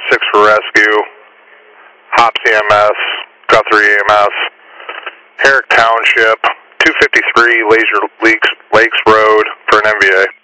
6 for rescue, Hops EMS, Guthrie EMS, Herrick Township, 253 Laser Lakes Road for an MVA.